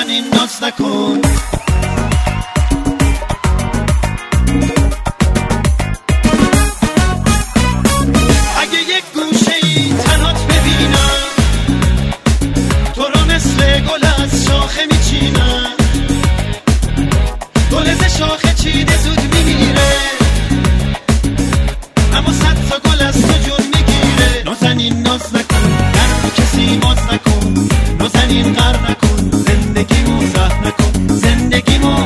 نازنین ناز نکن. اگه یک گوشه ای تنات ببینم، تو رو مثل گل از شاخه میچینم. گل ز شاخه چیده زود میمیره، اما صد تا گل از تو جون میگیره. نازنین ناز نکن، درد کسی باز نکن. نازنین غر نکن، زندگیمو زهر نکن. زندگیمو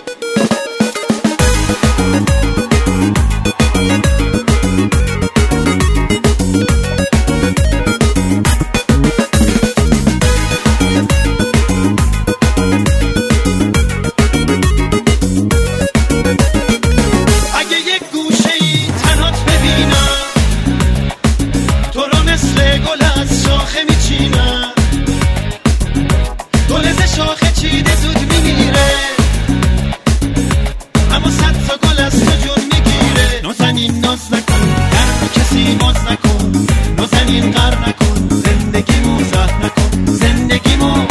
شاخه چیده زود میمیره، اما صد تا گل از تو جون میگیره. نازنین ناز نکن، درد کسی باز نکن. نازنین غر نکن، زندگیمو زهر نکن. زندگیمو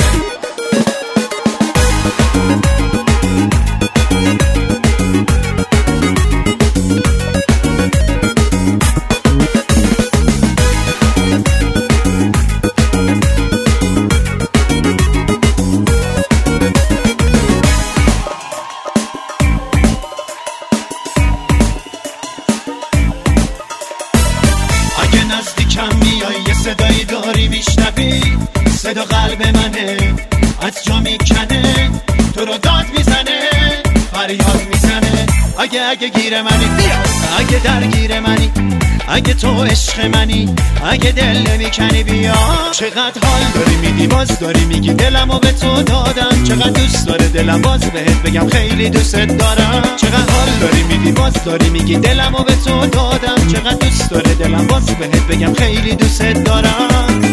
نزدیکم میای، یه صدایی داری میشنوی، صدا قلب منه، از جا میکنه، تو رو داد میزنه، فریاد میزنه. اگه گیر منی بیا، اگه درگیر منی، اگه تو عشق منی، اگه دل نمیکنی بیا. چقدر حال داری میدی، باز داری میگی دلمو به تو دادم. چقدر دوست داره دلم، باز بهت بگم خیلی دوست دارم. چقدر حال داری میدی، باز داری میگی دلمو به تو دادم. چقدر دوست داره دلم، باز بهت بگم خیلی دوست دارم.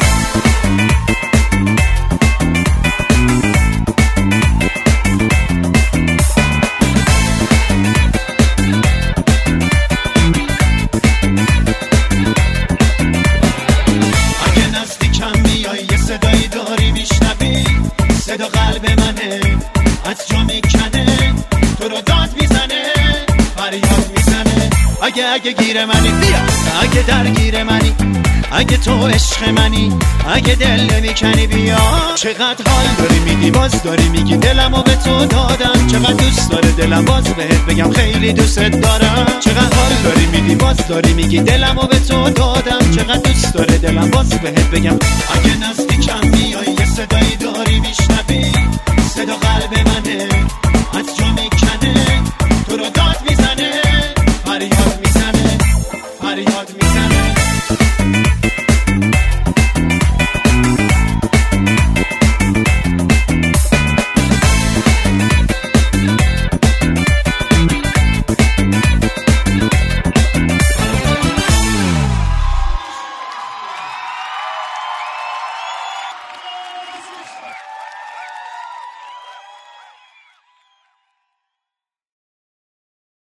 صدایی داری میشنوی، صدا قلب منه، از جا میکنه، تو رو داد میزنه، فریاد میزنه. اگه گیر منی بیا، اگه درگیر منی، اگه تو عشق منی، اگه دل نمیکنی بیا. چقدر حال داری میدی، باز داری میگی دلمو به تو دادم. چقدر دوست داره دلم، باز بهت بگم خیلی دوست دارم. چقدر حال داری میدی، باز داری میگی دلمو به تو دادم. چقدر دوست داره دلم، باز بهت بگم. اگه نزدیکم میای، یه صدایی